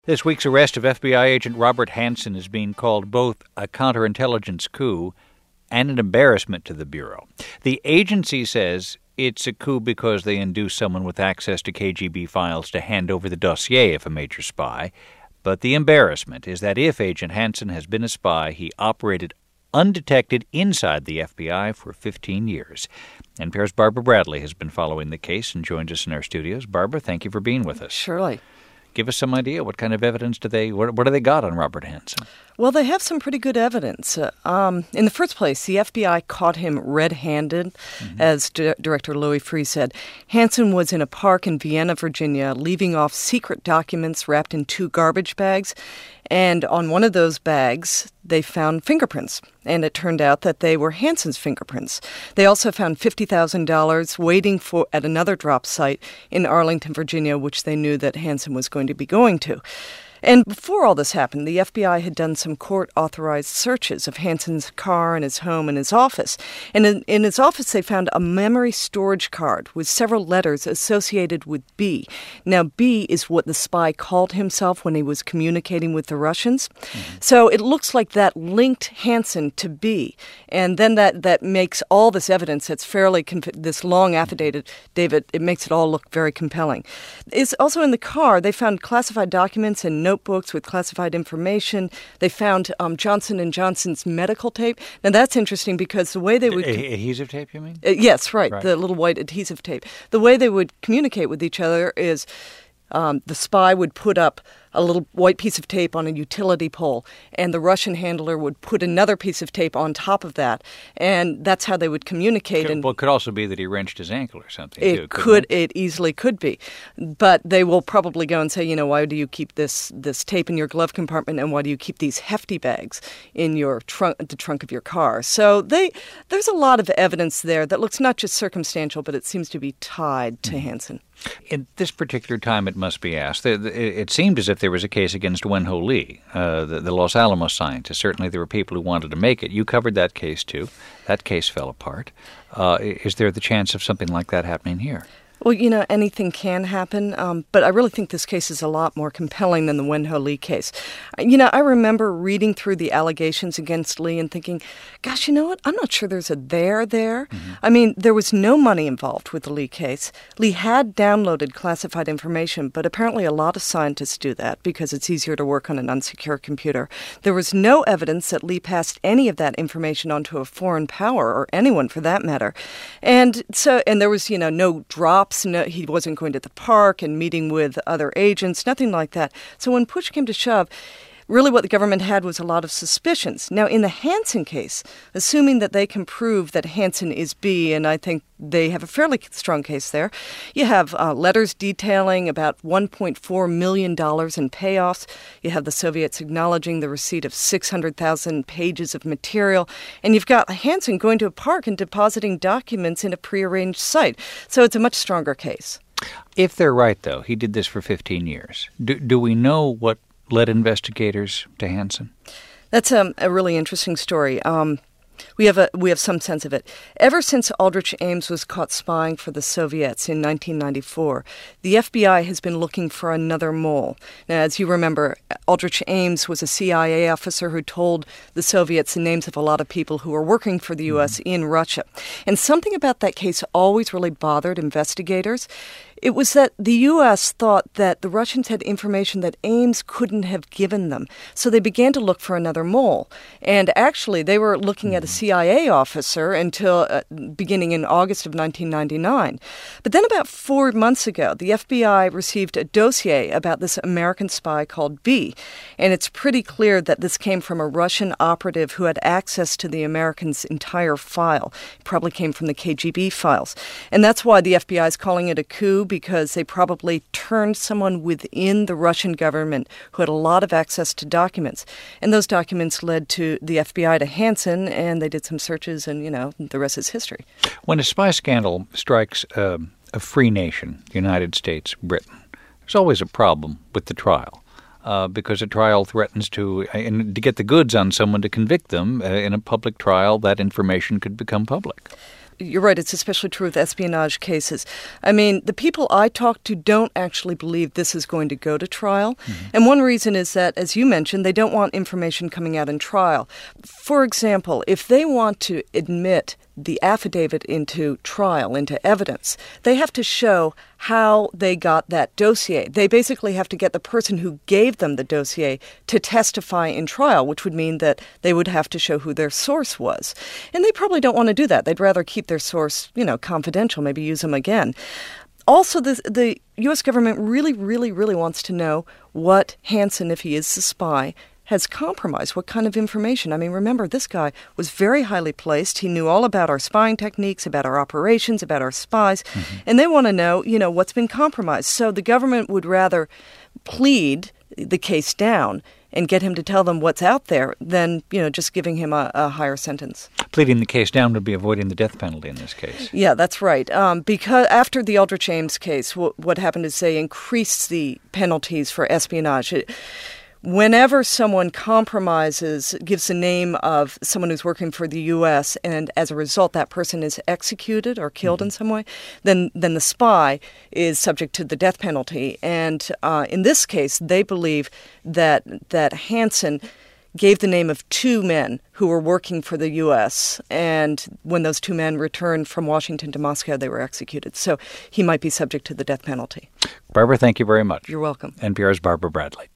This week's arrest of FBI agent Robert Hanssen is being called both a counterintelligence coup and an embarrassment to the Bureau. The agency says it's a coup because they induced someone with access to KGB files to hand over the dossier of a major spy. But the embarrassment is that if Agent Hanssen has been a spy, he operated undetected inside the FBI for 15 years. NPR's Barbara Bradley has been following the case and joins us in our studios. Barbara, thank you for being with us. Surely. Give us some idea. What kind of evidence what do they got on Robert Hanssen? Well, they have some pretty good evidence. In the first place, the FBI caught him red-handed, as Director Louis Freeh said. Hanssen was in a park in Vienna, Virginia, leaving off secret documents wrapped in 2 garbage bags. And on one of those bags, they found fingerprints. And it turned out that they were Hanssen's fingerprints. They also found $50,000 waiting at another drop site in Arlington, Virginia, which they knew that Hanssen was going to be going to. And before all this happened, the FBI had done some court-authorized searches of Hanssen's car and his home and his office. And in his office, they found a memory storage card with several letters associated with B. Now, B is what the spy called himself when he was communicating with the Russians. So it looks like that linked Hanssen to B. And then that makes all this evidence that's fairly, this long affidavit, David, it makes it all look very compelling. It's also in the car, they found classified documents and notebooks with classified information. They found Johnson & Johnson's medical tape. Now, that's interesting because the way they would... Adhesive tape, you mean? Yes, right, the little white adhesive tape. The way they would communicate with each other is the spy would put up a little white piece of tape on a utility pole, and the Russian handler would put another piece of tape on top of that, and that's how they would communicate. Well, it could also be that he wrenched his ankle or something. It easily could be. But they will probably go and say, why do you keep this tape in your glove compartment, and why do you keep these hefty bags in your the trunk of your car? So there's a lot of evidence there that looks not just circumstantial, but it seems to be tied to Hanssen. At this particular time, it must be asked, it seemed as if there was a case against Wen-Ho Lee, the Los Alamos scientist. Certainly there were people who wanted to make it. You covered that case, too. That case fell apart. Is there the chance of something like that happening here? Well, anything can happen, but I really think this case is a lot more compelling than the Wen-Ho Lee case. I remember reading through the allegations against Lee and thinking, gosh, you know what? I'm not sure there's a there. I mean, there was no money involved with the Lee case. Lee had downloaded classified information, but apparently a lot of scientists do that because it's easier to work on an unsecure computer. There was no evidence that Lee passed any of that information onto a foreign power or anyone for that matter. And there was, no drop. No, he wasn't going to the park and meeting with other agents, nothing like that. So when push came to shove, really what the government had was a lot of suspicions. Now, in the Hanssen case, assuming that they can prove that Hanssen is B, and I think they have a fairly strong case there, you have letters detailing about $1.4 million in payoffs. You have the Soviets acknowledging the receipt of 600,000 pages of material. And you've got Hanssen going to a park and depositing documents in a prearranged site. So it's a much stronger case. If they're right, though, he did this for 15 years. Do we know what led investigators to Hanssen? That's a really interesting story. We have some sense of it. Ever since Aldrich Ames was caught spying for the Soviets in 1994, the FBI has been looking for another mole. Now, as you remember, Aldrich Ames was a CIA officer who told the Soviets the names of a lot of people who were working for the U.S. in Russia. And something about that case always really bothered investigators. It was that the U.S. thought that the Russians had information that Ames couldn't have given them. So they began to look for another mole. And actually, they were looking at a CIA officer until beginning in August of 1999. But then about 4 months ago, the FBI received a dossier about this American spy called B. And it's pretty clear that this came from a Russian operative who had access to the Americans' entire file. It probably came from the KGB files. And that's why the FBI is calling it a coup, because they probably turned someone within the Russian government who had a lot of access to documents. And those documents led to the FBI to Hanssen, and they did some searches, and, the rest is history. When a spy scandal strikes a free nation, United States, Britain, there's always a problem with the trial. Because a trial threatens to get the goods on someone to convict them. In a public trial, that information could become public. you're right. It's especially true with espionage cases. I mean, the people I talk to don't actually believe this is going to go to trial. Mm-hmm. And one reason is that, as you mentioned, they don't want information coming out in trial. For example, if they want to admit the affidavit into trial, into evidence, they have to show how they got that dossier. They basically have to get the person who gave them the dossier to testify in trial, which would mean that they would have to show who their source was. And they probably don't want to do that. They'd rather keep their source, confidential, maybe use them again. Also, the U.S. government really, really, really wants to know what Hansen, if he is the spy, has compromised, what kind of information. I mean, remember, this guy was very highly placed. He knew all about our spying techniques, about our operations, about our spies, and they want to know, what's been compromised. So the government would rather plead the case down and get him to tell them what's out there than, just giving him a higher sentence. Pleading the case down would be avoiding the death penalty in this case. Yeah, that's right. Because after the Aldrich Ames case, what happened is they increased the penalties for espionage. Whenever someone compromises, gives the name of someone who's working for the U.S., and as a result that person is executed or killed in some way, then the spy is subject to the death penalty. And in this case, they believe that Hansen gave the name of two men who were working for the U.S., and when those two men returned from Washington to Moscow, they were executed. So he might be subject to the death penalty. Barbara, thank you very much. You're welcome. NPR's Barbara Bradley.